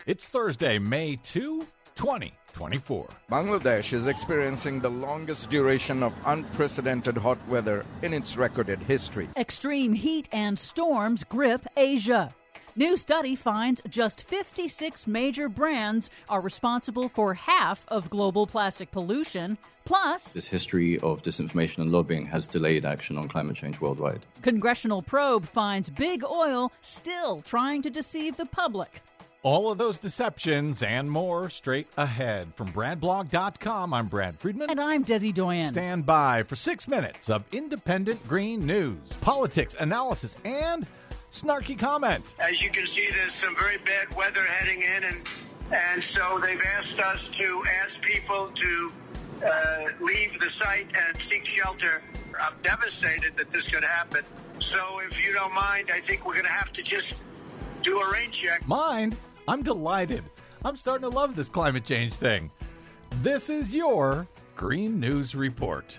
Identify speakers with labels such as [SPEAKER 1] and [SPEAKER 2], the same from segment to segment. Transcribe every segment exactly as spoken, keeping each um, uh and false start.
[SPEAKER 1] It's Thursday, May second, twenty twenty-four.
[SPEAKER 2] Bangladesh is experiencing the longest duration of unprecedented hot weather in its recorded history.
[SPEAKER 3] Extreme heat and storms grip Asia. New study finds just fifty-six major brands are responsible for half of global plastic pollution. Plus,
[SPEAKER 4] this history of disinformation and lobbying has delayed action on climate change worldwide.
[SPEAKER 3] Congressional probe finds big oil still trying to deceive the public.
[SPEAKER 1] All of those deceptions and more straight ahead. From Brad Blog dot com, I'm Brad Friedman.
[SPEAKER 3] And I'm Desi Doyen.
[SPEAKER 1] Stand by for six minutes of independent green news, politics, analysis, and snarky comment.
[SPEAKER 5] As you can see, there's some very bad weather heading in, and and so they've asked us to ask people to uh, leave the site and seek shelter. I'm devastated that this could happen. So if you don't mind, I think we're going to have to just do a rain check.
[SPEAKER 1] Mind? I'm delighted. I'm starting to love this climate change thing. This is your Green News Report.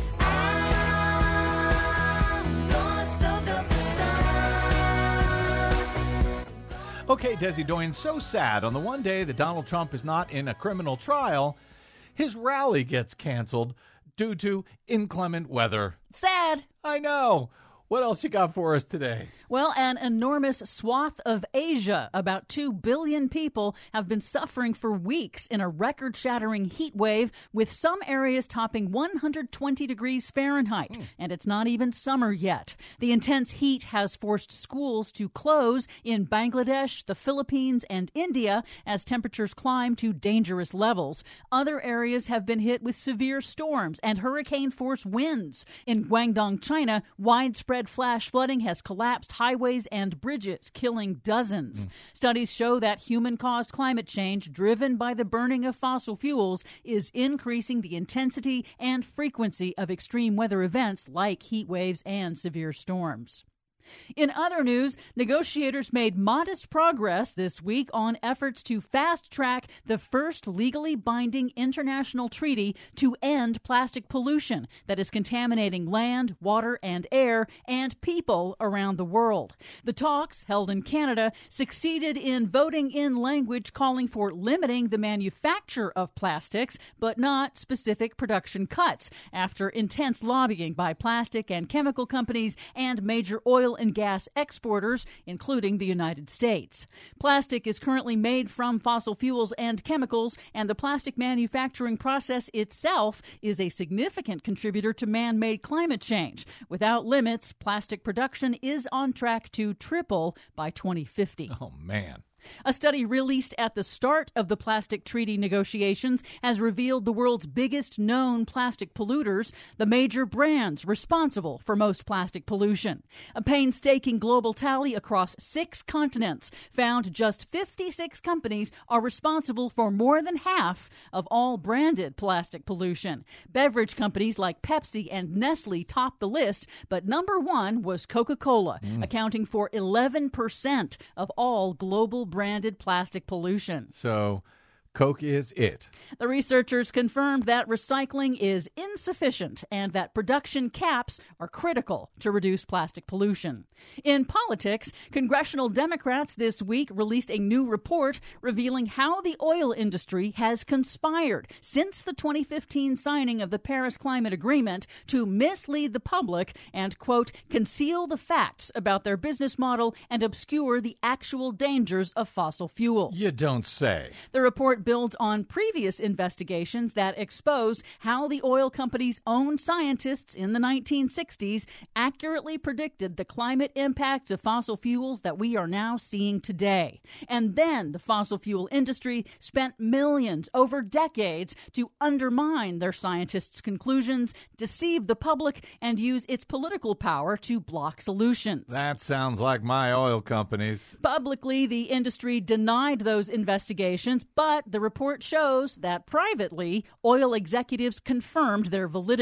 [SPEAKER 1] Okay, Desi Doyen, so sad. On the one day that Donald Trump is not in a criminal trial, his rally gets canceled due to inclement weather.
[SPEAKER 3] Sad.
[SPEAKER 1] I know. What else you got for us today?
[SPEAKER 3] Well, an enormous swath of Asia, about two billion people, have been suffering for weeks in a record-shattering heat wave, with some areas topping one hundred twenty degrees Fahrenheit. Mm. And it's not even summer yet. The intense heat has forced schools to close in Bangladesh, the Philippines, and India as temperatures climb to dangerous levels. Other areas have been hit with severe storms and hurricane-force winds. In Guangdong, China, widespread flash flooding has collapsed highways and bridges, killing dozens. Mm. Studies show that human-caused climate change, driven by the burning of fossil fuels, is increasing the intensity and frequency of extreme weather events like heat waves and severe storms. In other news, negotiators made modest progress this week on efforts to fast-track the first legally binding international treaty to end plastic pollution that is contaminating land, water, and air, and people around the world. The talks, held in Canada, succeeded in voting in language calling for limiting the manufacture of plastics, but not specific production cuts, after intense lobbying by plastic and chemical companies and major oil and gas exporters, including the United States. Plastic is currently made from fossil fuels and chemicals, and the plastic manufacturing process itself is a significant contributor to man-made climate change. Without limits, plastic production is on track to triple by twenty fifty.
[SPEAKER 1] Oh, man.
[SPEAKER 3] A study released at the start of the plastic treaty negotiations has revealed the world's biggest known plastic polluters, the major brands responsible for most plastic pollution. A painstaking global tally across six continents found just fifty-six companies are responsible for more than half of all branded plastic pollution. Beverage companies like Pepsi and Nestle topped the list, but number one was Coca-Cola, mm. accounting for eleven percent of all global branded plastic pollution.
[SPEAKER 1] So Coke is it.
[SPEAKER 3] The researchers confirmed that recycling is insufficient and that production caps are critical to reduce plastic pollution. In politics, congressional Democrats this week released a new report revealing how the oil industry has conspired since the twenty fifteen signing of the Paris Climate Agreement to mislead the public and, quote, conceal the facts about their business model and obscure the actual dangers of fossil fuels.
[SPEAKER 1] You don't say.
[SPEAKER 3] The report builds on previous investigations that exposed how the oil company's own scientists in the nineteen sixties accurately predicted the climate impacts of fossil fuels that we are now seeing today. And then the fossil fuel industry spent millions over decades to undermine their scientists' conclusions, deceive the public, and use its political power to block solutions.
[SPEAKER 1] That sounds like my oil companies.
[SPEAKER 3] Publicly, the industry denied those investigations, but the report shows that privately, oil executives confirmed their validity.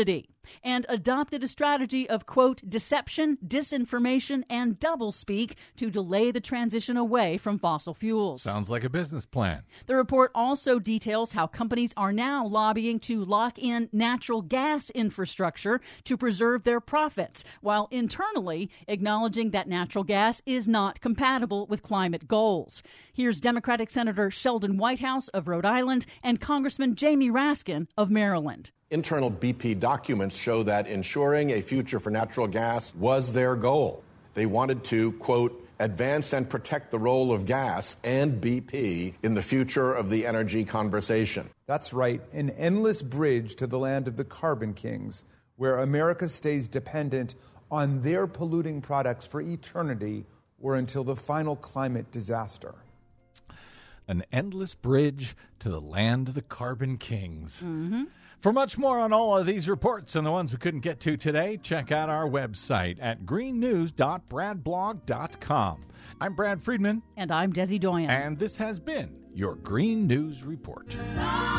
[SPEAKER 3] and adopted a strategy of, quote, deception, disinformation, and doublespeak to delay the transition away from fossil fuels.
[SPEAKER 1] Sounds like a business plan.
[SPEAKER 3] The report also details how companies are now lobbying to lock in natural gas infrastructure to preserve their profits, while internally acknowledging that natural gas is not compatible with climate goals. Here's Democratic Senator Sheldon Whitehouse of Rhode Island and Congressman Jamie Raskin of Maryland.
[SPEAKER 6] Internal B P documents show that ensuring a future for natural gas was their goal. They wanted to, quote, advance and protect the role of gas and B P in the future of the energy conversation.
[SPEAKER 7] That's right, an endless bridge to the land of the carbon kings, where America stays dependent on their polluting products for eternity or until the final climate disaster.
[SPEAKER 1] An endless bridge to the land of the carbon kings.
[SPEAKER 3] Mm-hmm.
[SPEAKER 1] For much more on all of these reports and the ones we couldn't get to today, check out our website at green news dot brad blog dot com. I'm Brad Friedman.
[SPEAKER 3] And I'm Desi Doyen.
[SPEAKER 1] And this has been your Green News Report.